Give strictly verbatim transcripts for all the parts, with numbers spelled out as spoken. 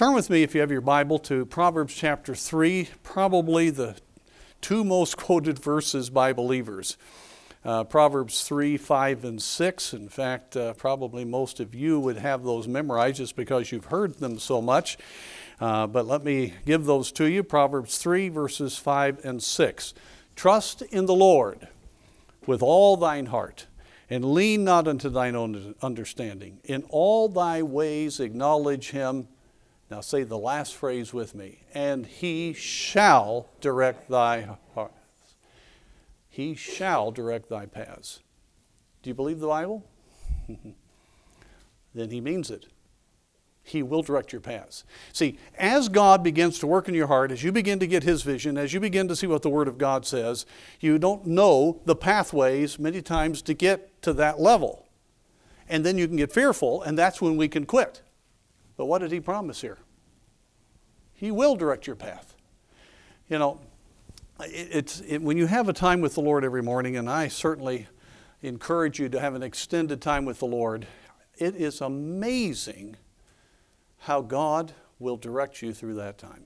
Turn with me, if you have your Bible, to Proverbs chapter three, probably the two most quoted verses by believers. Uh, Proverbs three, five, and six. In fact, uh, probably most of you would have those memorized just because you've heard them so much. Uh, but let me give those to you. Proverbs three, verses five and six. Trust in the Lord with all thine heart, and lean not unto thine own understanding. In all thy ways acknowledge him. Now say the last phrase with me. And he shall direct thy heart. He shall direct thy paths. Do you believe the Bible? Then he means it. He will direct your paths. See, as God begins to work in your heart, as you begin to get his vision, as you begin to see what the Word of God says, you don't know the pathways many times to get to that level. And then you can get fearful, and that's when we can quit. But what did he promise here? He will direct your path. You know, it, it's it, when you have a time with the Lord every morning, and I certainly encourage you to have an extended time with the Lord, it is amazing how God will direct you through that time.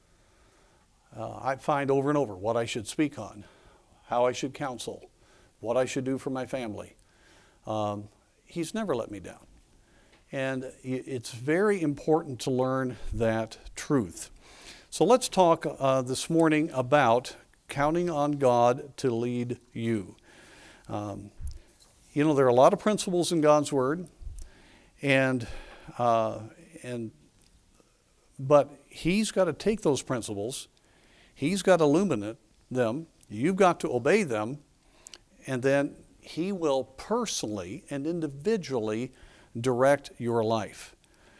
Uh, I find over and over what I should speak on, how I should counsel, what I should do for my family. Um, he's never let me down. And it's very important to learn that truth. So let's talk uh, this morning about counting on God to lead you. Um, you know, there are a lot of principles in God's Word, and uh, and but He's got to take those principles, He's got to illuminate them, you've got to obey them, and then He will personally and individually direct your life.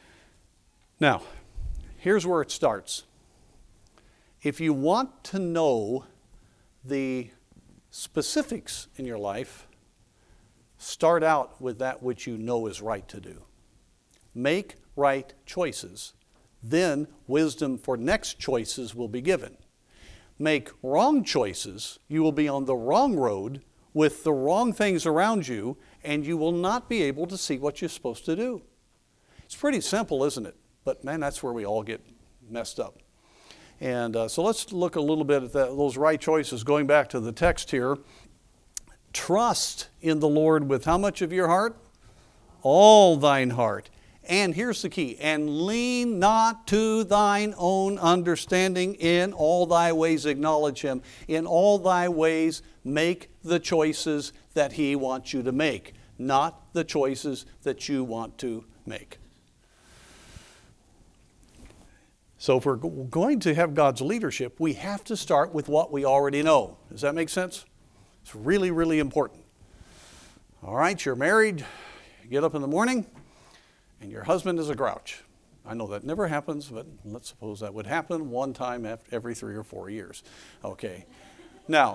Now, here's where it starts. If you want to know the specifics in your life, start out with that which you know is right to do. Make right choices. Then wisdom for next choices will be given. Make wrong choices, you will be on the wrong road with the wrong things around you, and you will not be able to see what you're supposed to do. It's pretty simple, isn't it? But man, that's where we all get messed up. And uh, so let's look a little bit at that, those right choices. Going back to the text here, trust in the Lord with how much of your heart? All thine heart. And here's the key, and lean not to thine own understanding. In all thy ways acknowledge him. In all thy ways make the choices that he wants you to make, not the choices that you want to make. So if we're going to have God's leadership, we have to start with what we already know. Does that make sense? It's really, really important. All right, you're married, you get up in the morning, and your husband is a grouch. I know that never happens, but let's suppose that would happen one time after every three or four years. Okay. Now,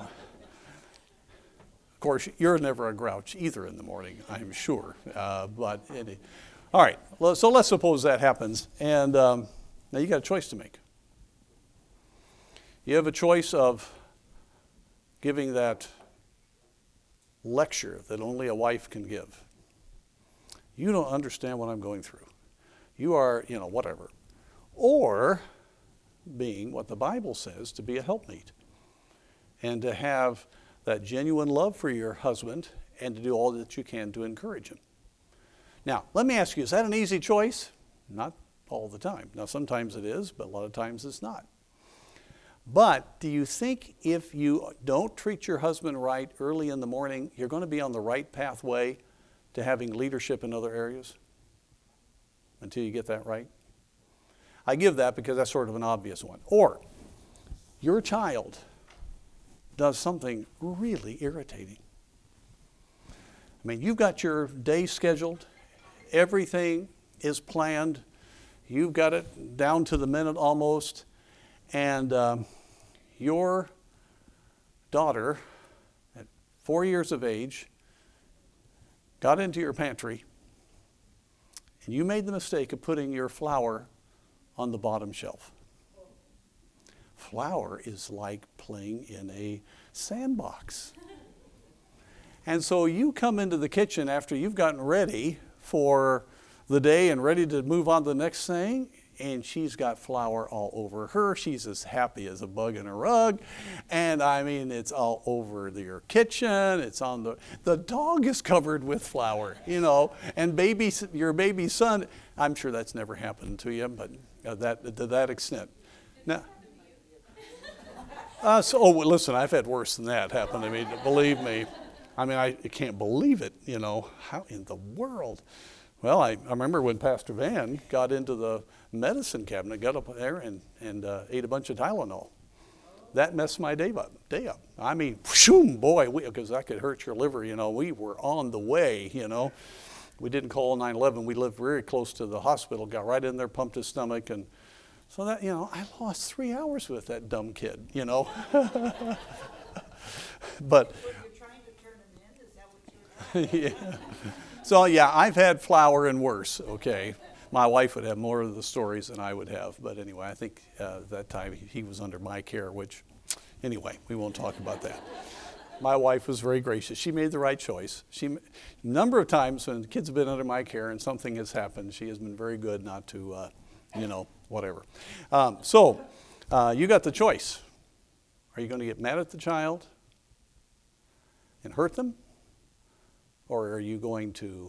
of course, you're never a grouch either in the morning, I'm sure. Uh, but it, all right, so let's suppose that happens. And um, now you got a choice to make. You have a choice of giving that lecture that only a wife can give. You don't understand what I'm going through. You are, you know, whatever. Or being what the Bible says, to be a helpmeet. And to have that genuine love for your husband and to do all that you can to encourage him. Now, let me ask you, is that an easy choice? Not all the time. Now, sometimes it is, but a lot of times it's not. But do you think if you don't treat your husband right early in the morning, you're going to be on the right pathway to having leadership in other areas until you get that right? I give that because that's sort of an obvious one. Or your child does something really irritating. I mean, you've got your day scheduled. Everything is planned. You've got it down to the minute almost. And um, your daughter, at four years of age, got into your pantry, and you made the mistake of putting your flour on the bottom shelf. Flour is like playing in a sandbox. And so you come into the kitchen after you've gotten ready for the day and ready to move on to the next thing, and she's got flour all over her. She's as happy as a bug in a rug. And I mean, it's all over your kitchen. It's on the, the dog is covered with flour, you know, and baby, your baby son, I'm sure that's never happened to you, but uh, that to that extent. Now, uh, so, oh, well, listen, I've had worse than that happen to me, believe me. I mean, I can't believe it, you know, how in the world? Well, I, I remember when Pastor Van got into the medicine cabinet, got up there and, and uh, ate a bunch of Tylenol. That messed my day up. Day up. I mean, shoom, boy, because that could hurt your liver, you know. We were on the way, you know. We didn't call nine one one. We lived very close to the hospital, got right in there, pumped his stomach. And so that, you know, I lost three hours with that dumb kid, you know. But yeah. So, yeah, I've had flour and worse, okay. My wife would have more of the stories than I would have. But anyway, I think uh, that time he was under my care, which, anyway, we won't talk about that. My wife was very gracious. She made the right choice. She, a number of times when kids have been under my care and something has happened, she has been very good not to, uh, you know, whatever. Um, so, uh, you got the choice. Are you going to get mad at the child and hurt them? Or are you going to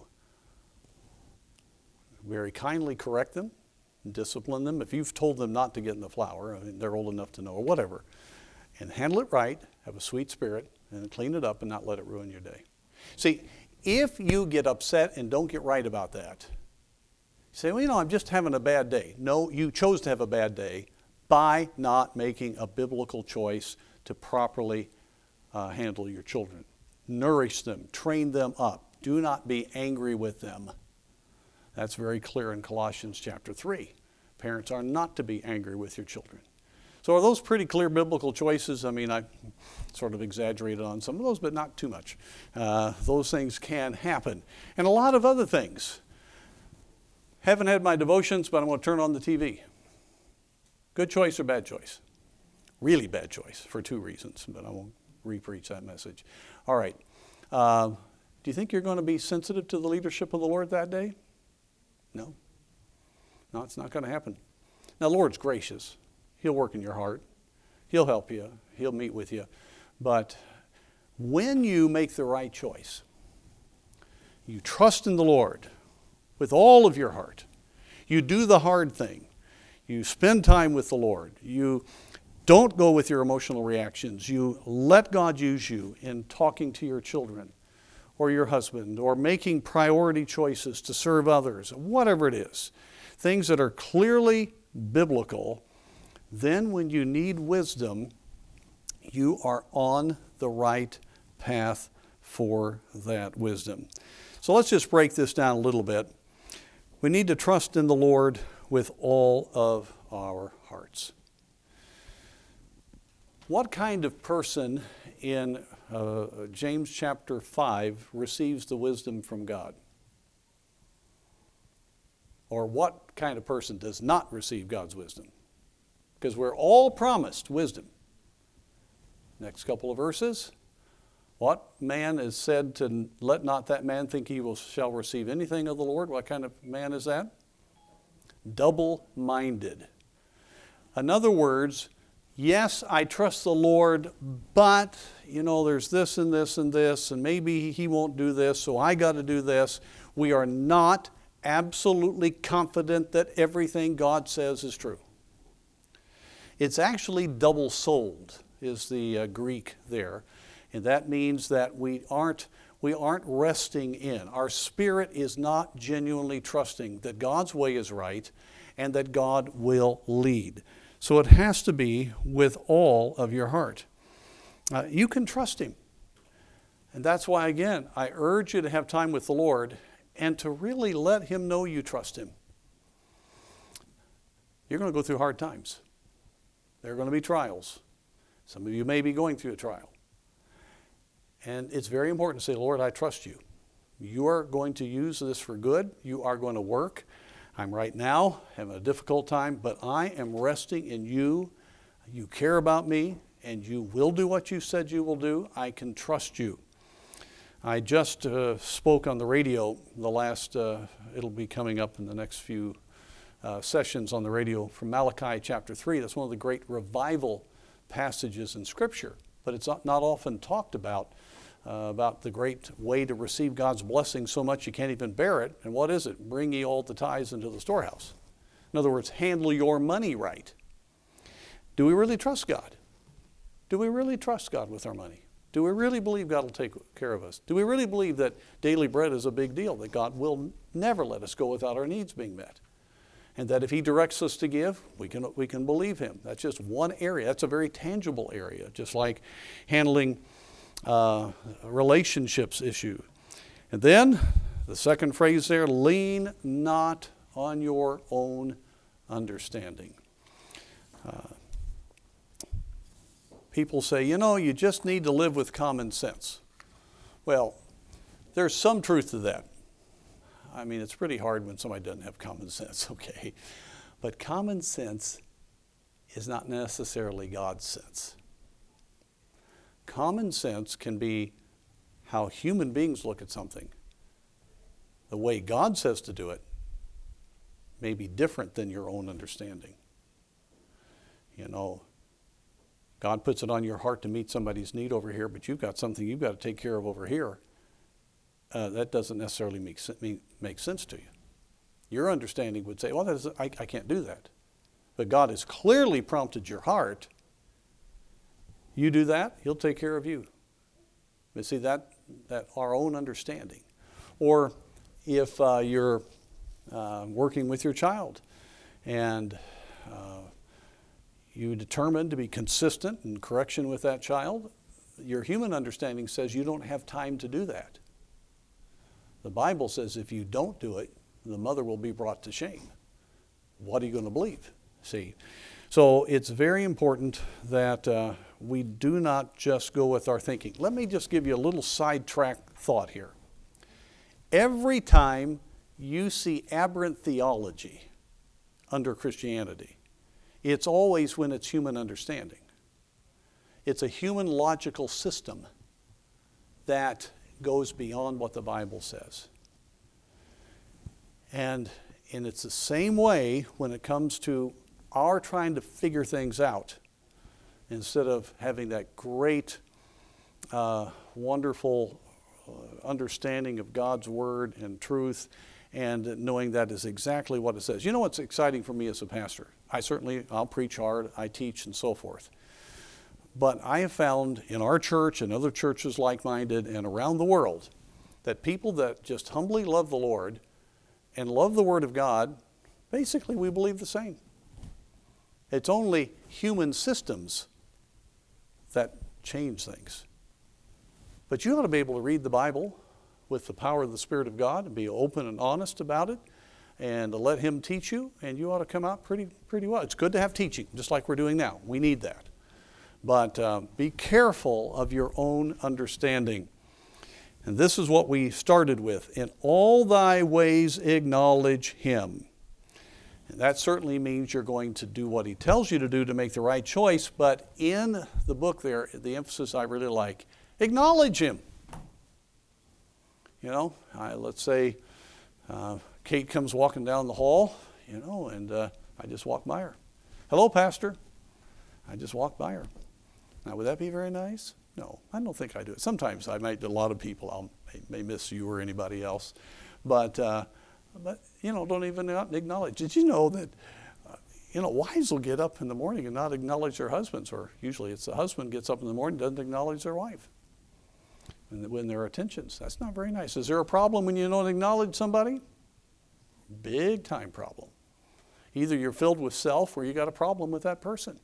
very kindly correct them, discipline them? If you've told them not to get in the flour, I mean, they're old enough to know, or whatever, and handle it right, have a sweet spirit, and clean it up and not let it ruin your day. See, if you get upset and don't get right about that, you say, well, you know, I'm just having a bad day. No, you chose to have a bad day by not making a biblical choice to properly uh, handle your children. Nourish them, train them up. Do not be angry with them. That's very clear in Colossians chapter three. Parents are not to be angry with your children. So are those pretty clear biblical choices? I mean, I sort of exaggerated on some of those, but not too much. Uh, those things can happen. And a lot of other things. Haven't had my devotions, but I'm going to turn on the T V. Good choice or bad choice? Really bad choice for two reasons, but I won't re-preach that message. All right. Uh, do you think you're going to be sensitive to the leadership of the Lord that day? No. No, it's not going to happen. Now, the Lord's gracious. He'll work in your heart. He'll help you. He'll meet with you. But when you make the right choice, you trust in the Lord with all of your heart. You do the hard thing. You spend time with the Lord. You don't go with your emotional reactions. You let God use you in talking to your children or your husband or making priority choices to serve others, whatever it is. Things that are clearly biblical. Then when you need wisdom, you are on the right path for that wisdom. So let's just break this down a little bit. We need to trust in the Lord with all of our hearts. What kind of person in uh, James chapter five receives the wisdom from God? Or what kind of person does not receive God's wisdom? Because we're all promised wisdom. Next couple of verses. What man is said to let not that man think he will, shall receive anything of the Lord? What kind of man is that? Double-minded. In other words, yes, I trust the Lord, but, you know, there's this and this and this, and maybe he won't do this, so I got to do this. We are not absolutely confident that everything God says is true. It's actually double-souled is the uh, Greek there. And that means that we aren't, we aren't resting in. Our spirit is not genuinely trusting that God's way is right and that God will lead. So it has to be with all of your heart. Uh, you can trust Him. And that's why, again, I urge you to have time with the Lord and to really let Him know you trust Him. You're going to go through hard times. There are going to be trials. Some of you may be going through a trial. And it's very important to say, Lord, I trust you. You are going to use this for good. You are going to work. I'm right now having a difficult time, but I am resting in you. You care about me, and you will do what you said you will do. I can trust you. I just uh, spoke on the radio the last, uh, it'll be coming up in the next few uh, sessions on the radio from Malachi chapter three. That's one of the great revival passages in Scripture, but it's not often talked about, uh, about the great way to receive God's blessing so much you can't even bear it. And what is it? Bring ye all the tithes into the storehouse. In other words, handle your money right. Do we really trust God? Do we really trust God with our money? Do we really believe God will take care of us? Do we really believe that daily bread is a big deal, that God will never let us go without our needs being met? And that if He directs us to give, we can, we can believe Him. That's just one area. That's a very tangible area, just like handling uh, a relationships issue. And then the second phrase there, lean not on your own understanding. Uh, people say, you know, you just need to live with common sense. Well, there's some truth to that. I mean, it's pretty hard when somebody doesn't have common sense, okay? But common sense is not necessarily God's sense. Common sense can be how human beings look at something. The way God says to do it may be different than your own understanding. You know, God puts it on your heart to meet somebody's need over here, but you've got something you've got to take care of over here. Uh, that doesn't necessarily make, make sense to you. Your understanding would say, well, that is, I, I can't do that. But God has clearly prompted your heart. You do that, He'll take care of you. But see, that, that our own understanding. Or if uh, you're uh, working with your child and uh, you determine to be consistent in correction with that child, your human understanding says you don't have time to do that. The Bible says if you don't do it, the mother will be brought to shame. What are you going to believe? See, so it's very important that uh, we do not just go with our thinking. Let me just give you a little sidetrack thought here. Every time you see aberrant theology under Christianity, it's always when it's human understanding. It's a human logical system that goes beyond what the Bible says. And, and it's the same way when it comes to our trying to figure things out instead of having that great, uh, wonderful uh, understanding of God's Word and truth and knowing that is exactly what it says. You know what's exciting for me as a pastor? I certainly, I'll preach hard, I teach and so forth. But I have found in our church and other churches like-minded and around the world that people that just humbly love the Lord and love the Word of God, basically we believe the same. It's only human systems that change things. But you ought to be able to read the Bible with the power of the Spirit of God and be open and honest about it and to let Him teach you, and you ought to come out pretty, pretty well. It's good to have teaching, just like we're doing now. We need that. But uh, be careful of your own understanding. And this is what we started with. In all thy ways acknowledge Him. And that certainly means you're going to do what He tells you to do to make the right choice. But in the book there, the emphasis I really like, acknowledge Him. You know, I, let's say uh, Kate comes walking down the hall, you know, and uh, I just walk by her. Hello, Pastor. I just walked by her. Now, would that be very nice? No, I don't think I do it. Sometimes I might, a lot of people, I may miss you or anybody else. But, uh, but you know, don't even acknowledge. Did you know that, uh, you know, wives will get up in the morning and not acknowledge their husbands, or usually it's the husband gets up in the morning and doesn't acknowledge their wife when, when there are tensions. That's not very nice. Is there a problem when you don't acknowledge somebody? Big time problem. Either you're filled with self or you got a problem with that person.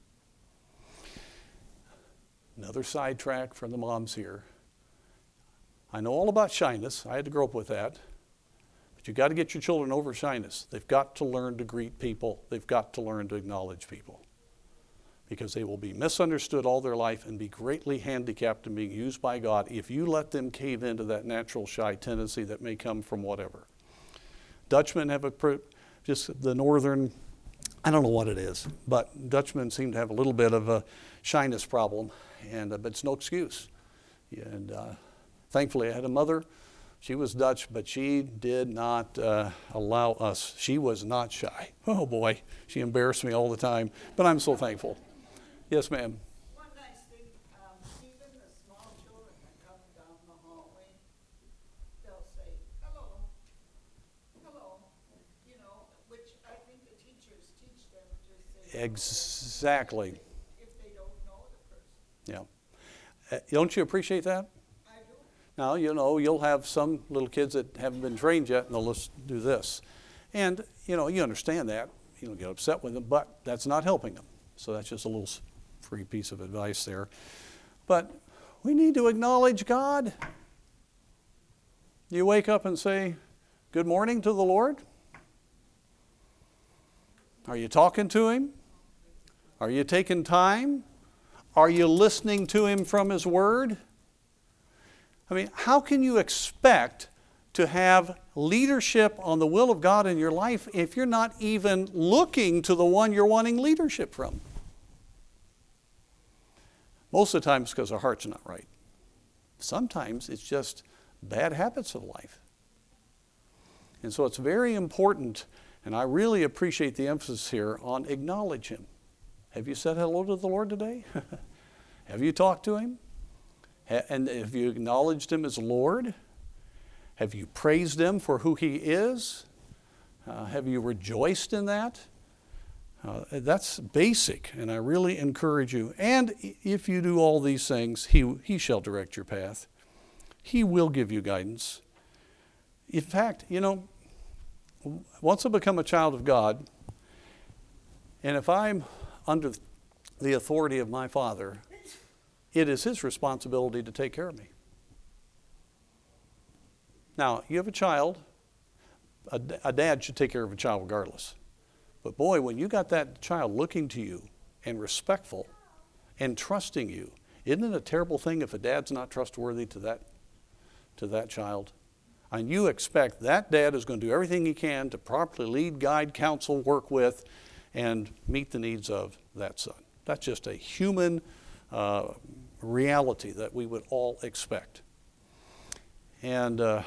Another sidetrack from the moms here. I know all about shyness. I had to grow up with that. But you've got to get your children over shyness. They've got to learn to greet people. They've got to learn to acknowledge people. Because they will be misunderstood all their life and be greatly handicapped in being used by God if you let them cave into that natural shy tendency that may come from whatever. Dutchmen have a, just the northern, I don't know what it is, but Dutchmen seem to have a little bit of a shyness problem. And uh, but it's no excuse. And uh, thankfully, I had a mother She was Dutch, but she did not uh, allow us. She was not shy. Oh boy, she embarrassed me all the time, but I'm so thankful. Yes, ma'am. One nice thing, um, even the small children that come down the hallway, they'll say, hello, hello, you know, which I think the teachers teach them to say hello Exactly. if they don't know the person. Yeah. Uh, don't you appreciate that? I do. Now, you know, you'll have some little kids that haven't been trained yet, and they'll just do this. And, you know, you understand that. You don't get upset with them, but that's not helping them. So that's just a little free piece of advice there. But we need to acknowledge God. You wake up and say, good morning to the Lord? Are you talking to Him? Are you taking time? Are you listening to Him from His Word? I mean, how can you expect to have leadership on the will of God in your life if you're not even looking to the one you're wanting leadership from? Most of the time it's because our heart's not right. Sometimes it's just bad habits of life. And so it's very important, and I really appreciate the emphasis here on acknowledge Him. Have you said hello to the Lord today? Have you talked to Him? And have you acknowledged Him as Lord? Have you praised Him for who He is? Uh, have you rejoiced in that? Uh, that's basic, and I really encourage you. And if you do all these things, He, he shall direct your path. He will give you guidance. In fact, you know, once I become a child of God, and if I'm under the authority of my Father, it is His responsibility to take care of me. Now, you have a child. A, a dad should take care of a child regardless. But boy, when you got that child looking to you and respectful and trusting you, isn't it a terrible thing if a dad's not trustworthy to that, to that child? And you expect that dad is going to do everything he can to properly lead, guide, counsel, work with, and meet the needs of that son. That's just a human uh, reality that we would all expect. And uh,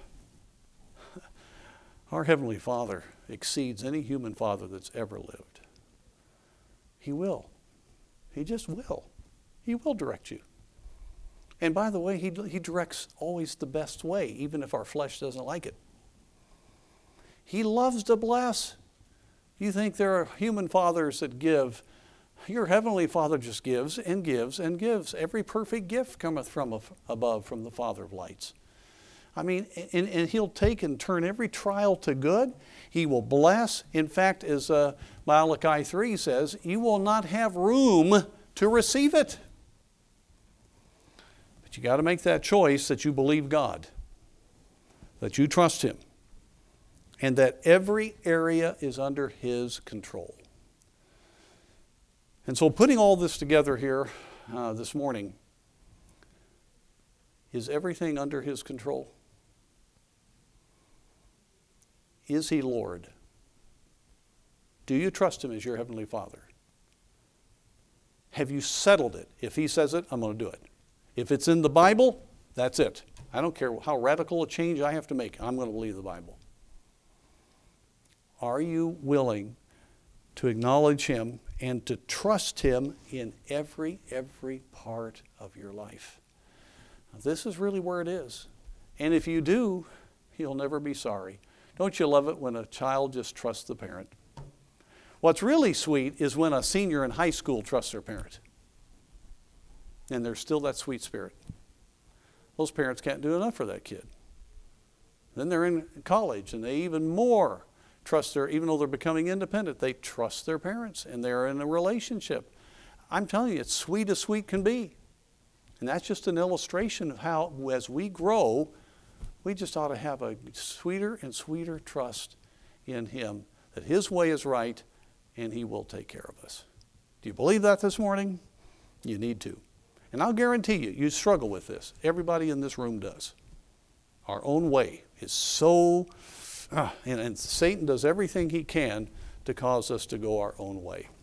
our Heavenly Father exceeds any human father that's ever lived. He will. He just will. He will direct you. And by the way, he, he directs always the best way, even if our flesh doesn't like it. He loves to bless. You think there are human fathers that give. Your Heavenly Father just gives and gives and gives. Every perfect gift cometh from above, from the Father of lights. I mean, and, and He'll take and turn every trial to good. He will bless. In fact, as uh, Malachi three says, you will not have room to receive it. But you got to make that choice that you believe God, that you trust Him, and that every area is under His control. And so putting all this together here uh, this morning, is everything under His control? Is He Lord? Do you trust Him as your Heavenly Father? Have you settled it? If He says it, I'm going to do it. If it's in the Bible, that's it. I don't care how radical a change I have to make. I'm going to believe the Bible. Are you willing to acknowledge Him and to trust Him in every, every part of your life? Now, this is really where it is. And if you do, you'll never be sorry. Don't you love it when a child just trusts the parent? What's really sweet is when a senior in high school trusts their parent. And there's still that sweet spirit. Those parents can't do enough for that kid. Then they're in college and they even more trust their, even though they're becoming independent, they trust their parents and they're in a relationship. I'm telling you, it's sweet as sweet can be. And that's just an illustration of how, as we grow, we just ought to have a sweeter and sweeter trust in Him, that His way is right and He will take care of us. Do you believe that this morning? You need to. And I'll guarantee you, you struggle with this. Everybody in this room does. Our own way is so, uh, and, and Satan does everything he can to cause us to go our own way.